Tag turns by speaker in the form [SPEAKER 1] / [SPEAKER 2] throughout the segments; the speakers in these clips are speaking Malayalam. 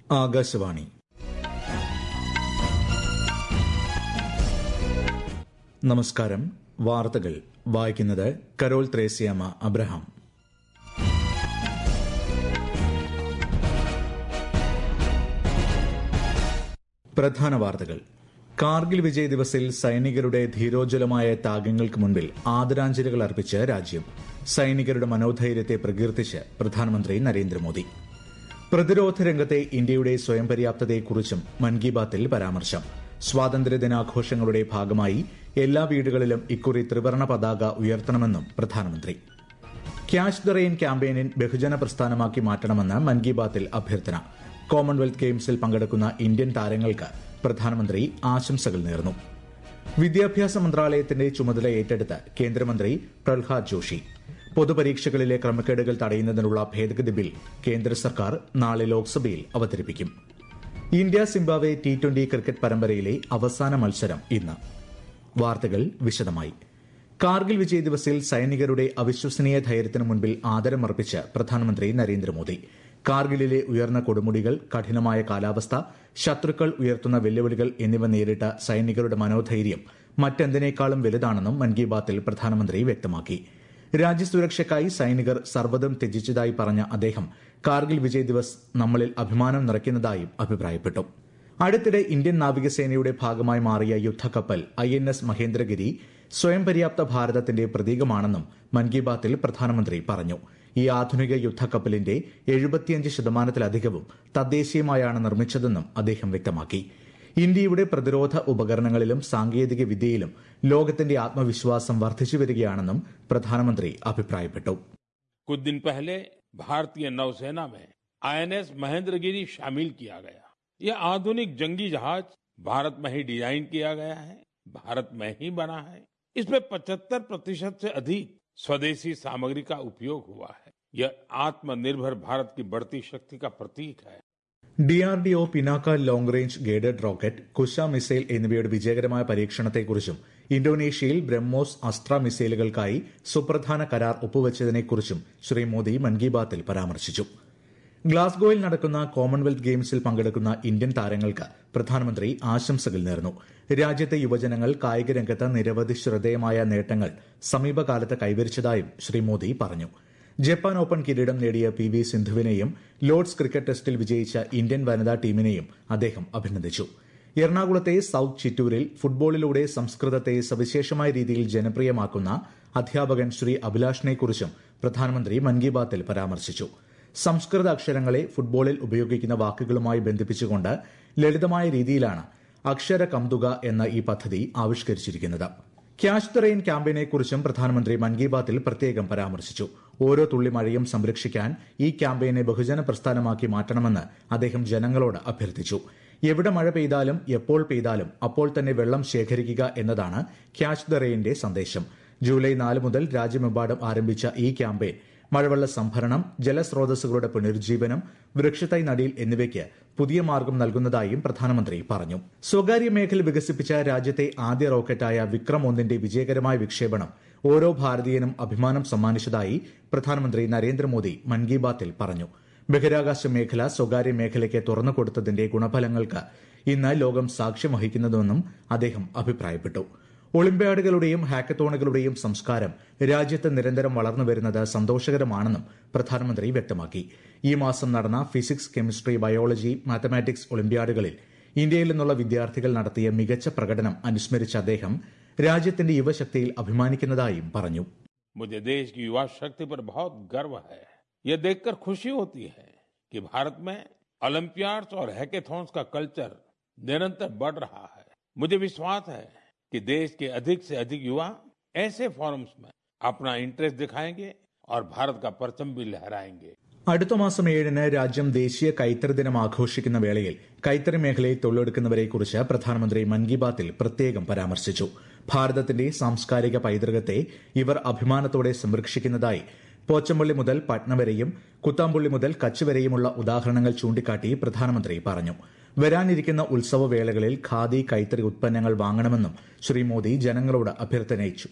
[SPEAKER 1] ആകാശവാണി. നമസ്കാരം. വാർത്തകൾ വായിക്കുന്നത് കരോൾ ത്രേസ്യാമ അബ്രഹാം. പ്രധാന വാർത്തകൾ. കാർഗിൽ വിജയ് ദിവസിൽ സൈനികരുടെ ധീരോജ്വലമായ ത്യാഗങ്ങൾക്ക് മുൻപിൽ ആദരാഞ്ജലികൾ അർപ്പിച്ച് രാജ്യം. സൈനികരുടെ മനോധൈര്യത്തെ പ്രകീർത്തിച്ച് പ്രധാനമന്ത്രി നരേന്ദ്രമോദി. പ്രതിരോധ രംഗത്തെ ഇന്ത്യയുടെ സ്വയം പര്യാപ്തതയെക്കുറിച്ചും മൻ കി ബാത്തിൽ പരാമർശം. സ്വാതന്ത്ര്യദിനാഘോഷങ്ങളുടെ ഭാഗമായി എല്ലാ വീടുകളിലും ഇക്കുറി ത്രിവർണ പതാക ഉയർത്തണമെന്നും പ്രധാനമന്ത്രി. ക്യാച്ച് ദ റെയിൻ ക്യാമ്പയിനിൽ ബഹുജന പ്രസ്ഥാനമാക്കി മാറ്റണമെന്ന് മൻ കി ബാത്തിൽ അഭ്യർത്ഥന. കോമൺവെൽത്ത് ഗെയിംസിൽ പങ്കെടുക്കുന്ന ഇന്ത്യൻ താരങ്ങൾക്ക് പ്രധാനമന്ത്രി ആശംസകൾ നേർന്നു. വിദ്യാഭ്യാസ മന്ത്രാലയത്തിന്റെ ചുമതല ഏറ്റെടുത്ത് കേന്ദ്രമന്ത്രി പ്രഹ്ലാദ് ജോഷി. പൊതുപരീക്ഷകളിലെ ക്രമക്കേടുകൾ തടയുന്നതിനുള്ള ഭേദഗതി ബിൽ കേന്ദ്ര സർക്കാർ നാളെ ലോക്സഭയിൽ അവതരിപ്പിക്കും. ഇന്ത്യ സിംബാബ്വെ T20 ക്രിക്കറ്റ് പരമ്പരയിലെ അവസാന മത്സരം ഇന്ന്. വാർത്തകൾ വിശദമായി. കാർഗിൽ വിജയ് ദിവസിൽ സൈനികരുടെ അവിശ്വസനീയ ധൈര്യത്തിന് മുൻപിൽ ആദരമർപ്പിച്ച് പ്രധാനമന്ത്രി നരേന്ദ്രമോദി. കാർഗിലിലെ ഉയർന്ന കൊടുമുടികൾ, കഠിനമായ കാലാവസ്ഥ, ശത്രുക്കൾ ഉയർത്തുന്ന വെല്ലുവിളികൾ എന്നിവ നേരിട്ട സൈനികരുടെ മനോധൈര്യം മറ്റെന്തിനേക്കാളും വലുതാണെന്നും മൻ കി ബാത്തിൽ പ്രധാനമന്ത്രി വ്യക്തമാക്കി. രാജ്യസുരക്ഷയ്ക്കായി സൈനികർ സർവ്വതും ത്യജിച്ചതായി പറഞ്ഞ അദ്ദേഹം കാർഗിൽ വിജയ് ദിവസ് നമ്മളിൽ അഭിമാനം നിറയ്ക്കുന്നതായും അഭിപ്രായപ്പെട്ടു. അടുത്തിടെ ഇന്ത്യൻ നാവികസേനയുടെ ഭാഗമായി മാറിയ യുദ്ധക്കപ്പൽ INS മഹേന്ദ്രഗിരി സ്വയം പര്യാപ്ത ഭാരതത്തിന്റെ പ്രതീകമാണെന്നും മൻ കി ബാത്തിൽ പ്രധാനമന്ത്രി പറഞ്ഞു. ഈ ആധുനിക യുദ്ധക്കപ്പലിന്റെ 75% തദ്ദേശീയമായാണ് നിർമ്മിച്ചതെന്നും അദ്ദേഹം വ്യക്തമാക്കി. ഇന്ത്യയുടെ പ്രതിരോധ ഉപകരണങ്ങളിലും സാങ്കേതിക വിദ്യയിലും ലോകത്തിന്റെ ആത്മവിശ്വാസം വർദ്ധിച്ചുവരികയാണെന്നും പ്രധാനമന്ത്രി അഭിപ്രായപ്പെട്ടു.
[SPEAKER 2] कुछ दिन पहले भारतीय नौसेना में INS महेंद्रगिरी शामिल किया गया. यह आधुनिक जंगी जहाज भारत में ही डिजाइन किया गया है, भारत में ही बना है. इसमें 75% से अधिक स्वदेशी सामग्री का उपयोग हुआ है. यह आत्मनिर्भर भारत की बढ़ती शक्ति का प्रतीक है.
[SPEAKER 1] DRDO Pinaka long range guided rocket, Kusha missile എന്നിവയുടെ വിജയകരമായ പരീക്ഷണത്തെക്കുറിച്ചും ഇന്തോനേഷ്യയിൽ ബ്രഹ്മോസ് അസ്ത്ര മിസൈലുകൾക്കായി സുപ്രധാന കരാർ ഒപ്പുവച്ചതിനെക്കുറിച്ചും ശ്രീ മോദി മൻ കി ബാത്തിൽ പരാമർശിച്ചു. ഗ്ലാസ്ഗോയിൽ നടക്കുന്ന കോമൺവെൽത്ത് ഗെയിംസിൽ പങ്കെടുക്കുന്ന ഇന്ത്യൻ താരങ്ങൾക്ക് പ്രധാനമന്ത്രി ആശംസകൾ നേർന്നു. രാജ്യത്തെ യുവജനങ്ങൾ കായിക രംഗത്ത് നിരവധി ശ്രദ്ധേയമായ നേട്ടങ്ങൾ സമീപകാലത്ത് കൈവരിച്ചതായും ശ്രീ മോദി പറഞ്ഞു. ജപ്പാൻ ഓപ്പൺ കിരീടം നേടിയ PV സിന്ധുവിനെയും ലോർഡ്സ് ക്രിക്കറ്റ് ടെസ്റ്റിൽ വിജയിച്ച ഇന്ത്യൻ വനിതാ ടീമിനെയും അദ്ദേഹം അഭിനന്ദിച്ചു. എറണാകുളത്തെ സൌത്ത് ചിറ്റൂരിൽ ഫുട്ബോളിലൂടെ സംസ്കൃതത്തെ സവിശേഷമായ രീതിയിൽ ജനപ്രിയമാക്കുന്ന അധ്യാപകൻ ശ്രീ അഭിലാഷിനെക്കുറിച്ചും പ്രധാനമന്ത്രി മൻ കി ബാത്തിൽ പരാമർശിച്ചു. സംസ്കൃത അക്ഷരങ്ങളെ ഫുട്ബോളിൽ ഉപയോഗിക്കുന്ന വാക്കുകളുമായി ബന്ധിപ്പിച്ചുകൊണ്ട് ലളിതമായ രീതിയിലാണ് അക്ഷര കംതുക എന്ന ഈ പദ്ധതി ആവിഷ്കരിച്ചിരിക്കുന്നത്. ക്യാച്ച് ദ റെയിൻ ക്യാമ്പയിനെക്കുറിച്ചും പ്രധാനമന്ത്രി മൻ കി ബാത്തിൽ പ്രത്യേകം പരാമർശിച്ചു. ഓരോ തുള്ളി മഴയും സംരക്ഷിക്കാൻ ഈ ക്യാമ്പയിനെ ബഹുജന പ്രസ്ഥാനമാക്കി മാറ്റണമെന്ന് അദ്ദേഹം ജനങ്ങളോട് അഭ്യർത്ഥിച്ചു. എവിടെ മഴ പെയ്താലും എപ്പോൾ പെയ്താലും അപ്പോൾ തന്നെ വെള്ളം ശേഖരിക്കുക എന്നതാണ് ക്യാച്ച് ദ റെയിന്റെ സന്ദേശം. ജൂലൈ 4 മുതൽ രാജ്യമെമ്പാടും ആരംഭിച്ച ഈ ക്യാമ്പയിൻ മഴവെള്ള സംഭരണം, ജലസ്രോതസ്സുകളുടെ പുനരുജ്ജീവനം, വൃക്ഷത്തൈ നടീൽ എന്നിവയ്ക്ക് പുതിയ മാർഗം നൽകുന്നതായും പ്രധാനമന്ത്രി പറഞ്ഞു. സ്വകാര്യ മേഖല വികസിപ്പിച്ച രാജ്യത്തെ ആദ്യ റോക്കറ്റായ വിക്രം 1ന്റെ വിജയകരമായ വിക്ഷേപണം ഓരോ ഭാരതീയനും അഭിമാനം സമ്മാനിച്ചതായി പ്രധാനമന്ത്രി നരേന്ദ്രമോദി മൻ കി ബാത്തിൽ പറഞ്ഞു. ബഹിരാകാശ മേഖല സ്വകാര്യ മേഖലയ്ക്ക് തുറന്നുകൊടുത്തതിന്റെ ഗുണഫലങ്ങൾക്ക് ഇന്ന് ലോകം സാക്ഷ്യം വഹിക്കുന്നുവെന്നും അദ്ദേഹം അഭിപ്രായപ്പെട്ടു. ഒളിമ്പ്യാഡുകളുടെയും ഹാക്കത്തോണുകളുടെയും സംസ്കാരം രാജ്യത്ത് നിരന്തരം വളർന്നുവരുന്നത് സന്തോഷകരമാണെന്നും പ്രധാനമന്ത്രി വ്യക്തമാക്കി. ഈ മാസം നടന്ന ഫിസിക്സ്, കെമിസ്ട്രി, ബയോളജി, മാത്തമാറ്റിക്സ് ഒളിമ്പ്യാഡുകളിൽ ഇന്ത്യയിൽ നിന്നുള്ള വിദ്യാർത്ഥികൾ നടത്തിയ മികച്ച പ്രകടനം അനുസ്മരിച്ച അദ്ദേഹം രാജ്യത്തിന്റെ യുവശക്തിയിൽ അഭിമാനിക്കുന്നതായും പറഞ്ഞു.
[SPEAKER 2] मुझे देश की युवा शक्ति पर बहुत गर्व है. यह देखकर खुशी होती है कि भारत में ओलंपियाड्स और हैकेथॉन्स का कल्चर निरंतर बढ़ रहा है. मुझे विश्वास है कि देश के अधिक से अधिक युवा ऐसे फोरम्स में अपना इंटरेस्ट दिखाएंगे और भारत का परचम भी लहराएंगे.
[SPEAKER 1] അടുത്ത മാസം 7 രാജ്യം ദേശീയ കൈത്തറി ദിനം ആഘോഷിക്കുന്ന വേളയിൽ കൈത്തറി മേഖലയിൽ തൊഴിലെടുക്കുന്നവരെക്കുറിച്ച് പ്രധാനമന്ത്രി മൻ കി ബാത്തിൽ പ്രത്യേകം പരാമർശിച്ചു. ഭാരതത്തിന്റെ സാംസ്കാരിക പൈതൃകത്തെ ഇവർ അഭിമാനത്തോടെ സംരക്ഷിക്കുന്നതായി പോച്ചമ്പള്ളി മുതൽ പട്ന വരെയും കുത്താമ്പുള്ളി മുതൽ കച്ച് വരെയുമുള്ള ഉദാഹരണങ്ങൾ ചൂണ്ടിക്കാട്ടി പ്രധാനമന്ത്രി പറഞ്ഞു. വരാനിരിക്കുന്ന ഉത്സവവേളകളിൽ ഖാദി, കൈത്തറി ഉത്പന്നങ്ങൾ വാങ്ങണമെന്നും ശ്രീ മോദി ജനങ്ങളോട് അഭ്യർത്ഥനയിച്ചു.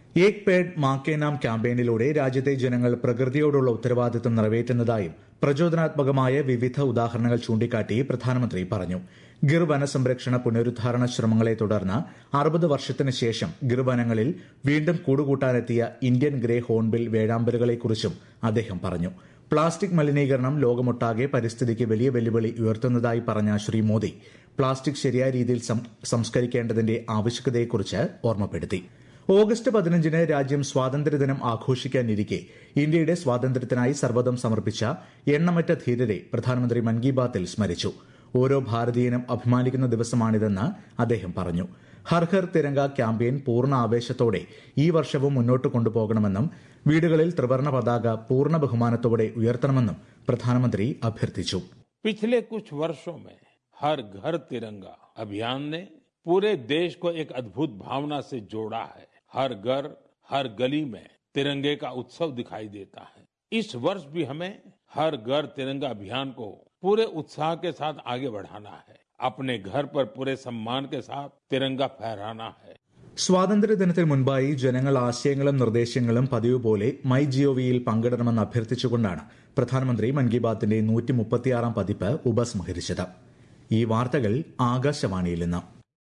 [SPEAKER 1] ഏക് പേഡ് മാ കെ നാം ക്യാമ്പയിനിലൂടെ രാജ്യത്തെ ജനങ്ങൾ പ്രകൃതിയോടുള്ള ഉത്തരവാദിത്തം നിറവേറ്റുന്നതായും പ്രചോദനാത്മകമായ വിവിധ ഉദാഹരണങ്ങൾ ചൂണ്ടിക്കാട്ടി പ്രധാനമന്ത്രി പറഞ്ഞു. ഗിർ വനസംരക്ഷണ പുനരുദ്ധാരണ ശ്രമങ്ങളെ തുടർന്ന് 60 വർഷത്തിന് ശേഷം ഗിർ വനങ്ങളിൽ വീണ്ടും കൂടുകൂട്ടാനെത്തിയ ഇന്ത്യൻ ഗ്രേ ഹോൺബിൽ വേഴാമ്പലുകളെക്കുറിച്ചും അദ്ദേഹം പറഞ്ഞു. പ്ലാസ്റ്റിക് മലിനീകരണം ലോകമൊട്ടാകെ പരിസ്ഥിതിക്ക് വലിയ വെല്ലുവിളി ഉയർത്തുന്നതായി പറഞ്ഞ ശ്രീ മോദി പ്ലാസ്റ്റിക് ശരിയായ രീതിയിൽ സംസ്കരിക്കേണ്ടതിന്റെ ആവശ്യകതയെക്കുറിച്ച് ഓർമ്മപ്പെടുത്തി. ഓഗസ്റ്റ് 15-ന് രാജ്യം സ്വാതന്ത്ര്യദിനം ആഘോഷിക്കാനിരിക്കെ ഇന്ത്യയുടെ സ്വാതന്ത്ര്യത്തിനായി സർവ്വതം സമർപ്പിച്ച എണ്ണമറ്റ ധീരരെ പ്രധാനമന്ത്രി മൻ കി ബാത്തിൽ സ്മരിച്ചു. ഓരോ ഭാരതീയനും അഭിമാനിക്കുന്ന ദിവസമാണിതെന്ന് അദ്ദേഹം പറഞ്ഞു. ഹർ ഘർ തിരങ്ക ക്യാമ്പയിൻ പൂർണ്ണ ആവേശത്തോടെ ഈ വർഷവും മുന്നോട്ട് കൊണ്ടുപോകണമെന്നും വീടുകളിൽ ത്രിവർണ്ണ പതാക പൂർണ്ണ ബഹുമാനത്തോടെ ഉയർത്തണമെന്നും പ്രധാനമന്ത്രി അഭ്യർത്ഥിച്ചു.
[SPEAKER 2] पिछले कुछ वर्षों में हर घर तिरंगा अभियान ने पूरे देश को एक अद्भुत भावना से जोड़ा है. हर घर हर गली में तिरंगे का उत्सव दिखाई देता है. इस वर्ष भी हमें हर घर तिरंगा अभियान को पूरे उत्साह के साथ आगे बढ़ाना है. अपने घर पर पूरे सम्मान के साथ तिरंगा फहराना है.
[SPEAKER 1] സ്വാതന്ത്ര്യദിനത്തിന് മുൻപായി ജനങ്ങൾ ആശയങ്ങളും നിർദ്ദേശങ്ങളും പതിവ് പോലെ മൈ ജിഒവിയിൽ പങ്കിടണമെന്ന് അഭ്യർത്ഥിച്ചുകൊണ്ടാണ് പ്രധാനമന്ത്രി മൻ കി ബാത്തിന്റെ 136-ാം പതിപ്പ് ഉപസംഹരിച്ചത്. ഈ വാർത്തകൾ ആകാശവാണിയിൽ നിന്ന്.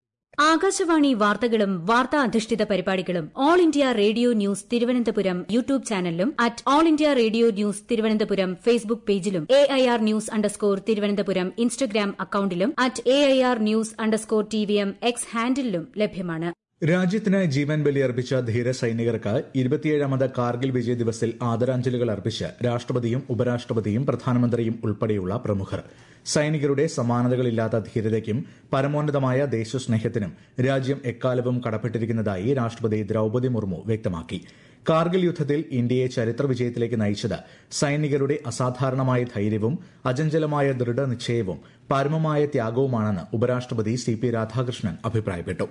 [SPEAKER 3] ആകാശവാണി വാർത്തകളും വാർത്താ അധിഷ്ഠിത പരിപാടികളും All India Radio news Thiruvananthapuram YouTube ചാനലിലും All India Radio news Thiruvananthapuram Facebook പേജിലും AIR ന്യൂസ് _തിരുവനന്തപുരം ഇൻസ്റ്റഗ്രാം അക്കൌണ്ടിലും AIR ന്യൂസ് _TVM എക്സ് ഹാൻഡിലും ലഭ്യമാണ്.
[SPEAKER 1] രാജ്യത്തിന് ജീവൻ ബലിയർപ്പിച്ച ധീര സൈനികർക്ക് 27ാമത് കാർഗിൽ വിജയ് ദിവസിൽ ആദരാഞ്ജലികൾ അർപ്പിച്ച് രാഷ്ട്രപതിയും ഉപരാഷ്ട്രപതിയും പ്രധാനമന്ത്രിയും ഉൾപ്പെടെയുള്ള പ്രമുഖർ. സൈനികരുടെ സമാനതകളില്ലാത്ത ധീരതയ്ക്കും പരമോന്നതമായ ദേശസ്നേഹത്തിനും രാജ്യം എക്കാലവും കടപ്പെട്ടിരിക്കുന്നതായി രാഷ്ട്രപതി ദ്രൌപദി മുർമു വ്യക്തമാക്കി. കാർഗിൽ യുദ്ധത്തിൽ ഇന്ത്യയെ ചരിത്ര വിജയത്തിലേക്ക് നയിച്ചത് സൈനികരുടെ അസാധാരണമായ ധൈര്യവും അചഞ്ചലമായ ദൃഢനിശ്ചയവും പരമമായ ത്യാഗവുമാണെന്ന് ഉപരാഷ്ട്രപതി CP രാധാകൃഷ്ണൻ അഭിപ്രായപ്പെട്ടു.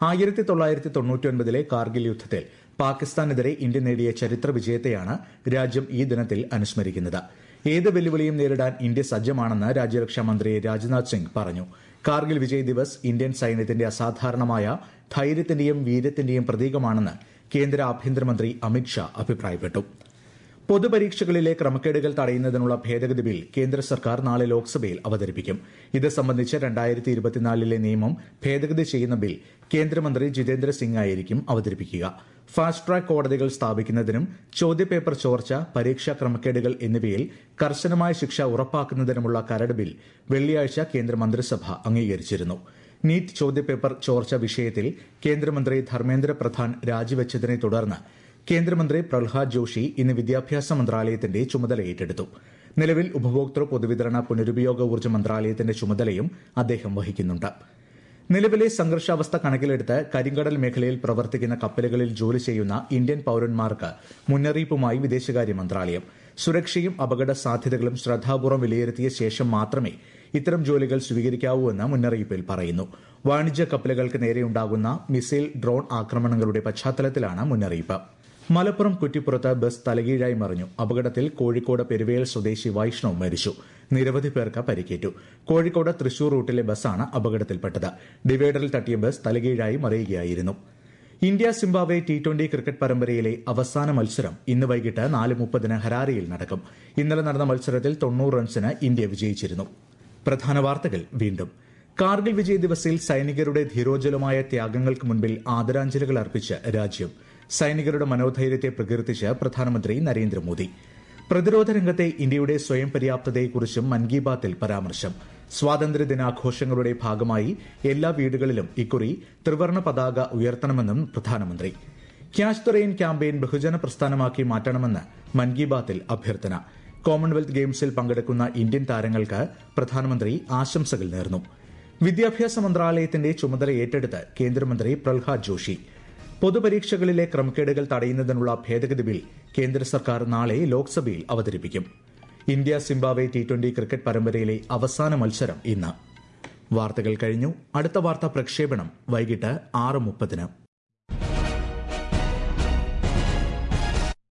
[SPEAKER 1] 1999-ലെ കാർഗിൽ യുദ്ധത്തിൽ പാകിസ്ഥാനെതിരെ ഇന്ത്യ നേടിയ ചരിത്ര വിജയത്തെയാണ് രാജ്യം ഈ ദിനത്തിൽ അനുസ്മരിക്കുന്നത്. ഏത് വെല്ലുവിളിയും നേരിടാൻ ഇന്ത്യ സജ്ജമാണെന്ന് രാജ്യരക്ഷാമന്ത്രി രാജ്നാഥ് സിംഗ് പറഞ്ഞു. കാർഗിൽ വിജയ് ദിവസ് ഇന്ത്യൻ സൈന്യത്തിന്റെ അസാധാരണമായ ധൈര്യത്തിന്റെയും വീര്യത്തിന്റെയും പ്രതീകമാണെന്ന് കേന്ദ്ര ആഭ്യന്തരമന്ത്രി അമിത് ഷാ അഭിപ്രായപ്പെട്ടു. പൊതുപരീക്ഷകളിലെ ക്രമക്കേടുകൾ തടയുന്നതിനുള്ള ഭേദഗതി ബിൽ കേന്ദ്ര സർക്കാർ നാളെ ലോക്സഭയിൽ അവതരിപ്പിക്കും. ഇത് സംബന്ധിച്ച് 2024-ലെ നിയമം ഭേദഗതി ചെയ്യുന്ന ബിൽ കേന്ദ്രമന്ത്രി ജിതേന്ദ്ര സിംഗ് ആയിരിക്കും അവതരിപ്പിക്കുക. ഫാസ്റ്റ് ട്രാക്ക് കോടതികൾ സ്ഥാപിക്കുന്നതിനും ചോദ്യപേപ്പർ ചോർച്ച, പരീക്ഷാ ക്രമക്കേടുകൾ എന്നിവയിൽ കർശനമായ ശിക്ഷ ഉറപ്പാക്കുന്നതിനുമുള്ള കരട് ബിൽ വെള്ളിയാഴ്ച കേന്ദ്രമന്ത്രിസഭ അംഗീകരിച്ചിരുന്നു. നീറ്റ് ചോദ്യപേപ്പർ ചോർച്ച വിഷയത്തിൽ കേന്ദ്രമന്ത്രി ധർമ്മേന്ദ്ര പ്രധാൻ രാജിവെച്ചതിനെ തുടർന്ന് കേന്ദ്രമന്ത്രി പ്രഹ്ലാദ് ജോഷി ഇന്ന് വിദ്യാഭ്യാസ മന്ത്രാലയത്തിന്റെ ചുമതല ഏറ്റെടുത്തു. നിലവിൽ ഉപഭോക്തൃ പൊതുവിതരണ പുനരുപയോഗ ഊർജ്ജ മന്ത്രാലയത്തിന്റെ ചുമതലയും അദ്ദേഹം വഹിക്കുന്നുണ്ട്. നിലവിലെ സംഘർഷാവസ്ഥ കണക്കിലെടുത്ത് കരിങ്കടൽ മേഖലയിൽ പ്രവർത്തിക്കുന്ന കപ്പലുകളിൽ ജോലി ചെയ്യുന്ന ഇന്ത്യൻ പൌരന്മാർക്ക് മുന്നറിയിപ്പുമായി വിദേശകാര്യ മന്ത്രാലയം. സുരക്ഷയും അപകട സാധ്യതകളും ശ്രദ്ധാപൂർവ്വം വിലയിരുത്തിയ ശേഷം മാത്രമേ ഇത്തരം ജോലികൾ സ്വീകരിക്കാവൂ എന്ന് മുന്നറിയിപ്പിൽ പറയുന്നു. വാണിജ്യ കപ്പലുകൾക്ക് നേരെയുണ്ടാകുന്ന മിസൈൽ, ഡ്രോൺ ആക്രമണങ്ങളുടെ പശ്ചാത്തലത്തിലാണ് മുന്നറിയിപ്പ്. മലപ്പുറം കുറ്റിപ്പുറത്ത് ബസ് തലകീഴായി മറിഞ്ഞു. അപകടത്തിൽ കോഴിക്കോട് പെരുവേൽ സ്വദേശി വൈഷ്ണവ് മരിച്ചു. നിരവധി പേർക്ക് പരിക്കേറ്റു. കോഴിക്കോട് തൃശൂർ റൂട്ടിലെ ബസ്സാണ് അപകടത്തിൽപ്പെട്ടത്. ഡിവൈഡറിൽ തട്ടിയ ബസ് തലകീഴായി മറിയുകയായിരുന്നു. ഇന്ത്യ സിംബാബ്വെ T20 ക്രിക്കറ്റ് പരമ്പരയിലെ അവസാന മത്സരം ഇന്ന് വൈകിട്ട് 4:30-ന് ഹരാരെയിൽ നടക്കും. ഇന്നലെ നടന്ന മത്സരത്തിൽ 90 റൺസിന് ഇന്ത്യ വിജയിച്ചിരുന്നു. പ്രധാന വാർത്തകൾ വീണ്ടും. കാർഗിൽ വിജയ് ദിവസിൽ സൈനികരുടെ ധീരോജ്വലമായ ത്യാഗങ്ങൾക്ക് മുൻപിൽ ആദരാഞ്ജലികൾ അർപ്പിച്ച് രാജ്യം. സൈനികരുടെ മനോധൈര്യത്തെ പ്രകീർത്തിച്ച് പ്രധാനമന്ത്രി നരേന്ദ്രമോദി. പ്രതിരോധ രംഗത്തെ ഇന്ത്യയുടെ സ്വയം പര്യാപ്തതയെക്കുറിച്ചും മൻ കി ബാത്തിൽ പരാമർശം. സ്വാതന്ത്ര്യദിനാഘോഷങ്ങളുടെ ഭാഗമായി എല്ലാ വീടുകളിലും ഇക്കുറി ത്രിവർണ്ണ പതാക ഉയർത്തണമെന്നും പ്രധാനമന്ത്രി. ക്യാച്ച് ദ റെയിൻ ക്യാമ്പയിൻ ബഹുജന പ്രസ്ഥാനമാക്കി മാറ്റണമെന്ന് മൻ കി ബാത്തിൽ അഭ്യർത്ഥന. കോമൺവെൽത്ത് ഗെയിംസിൽ പങ്കെടുക്കുന്ന ഇന്ത്യൻ താരങ്ങൾക്ക് പ്രധാനമന്ത്രി ആശംസകൾ നേർന്നു. വിദ്യാഭ്യാസ മന്ത്രാലയത്തിന്റെ ചുമതല ഏറ്റെടുത്ത് കേന്ദ്രമന്ത്രി പ്രഹ്ലാദ് ജോഷി. പൊതുപരീക്ഷകളിലെ ക്രമക്കേടുകൾ തടയുന്നതിനുള്ള ഭേദഗതി ബിൽ കേന്ദ്ര സർക്കാർ നാളെ ലോക്സഭയിൽ അവതരിപ്പിക്കും. ഇന്ത്യ സിംബാബ്വെ T20 ക്രിക്കറ്റ് പരമ്പരയിലെ അവസാന മത്സരം ഇന്ന്. വാർത്തകൾ കഴിഞ്ഞു. അടുത്ത വാർത്താ പ്രക്ഷേപണം വൈകിട്ട് 6:30-ന്.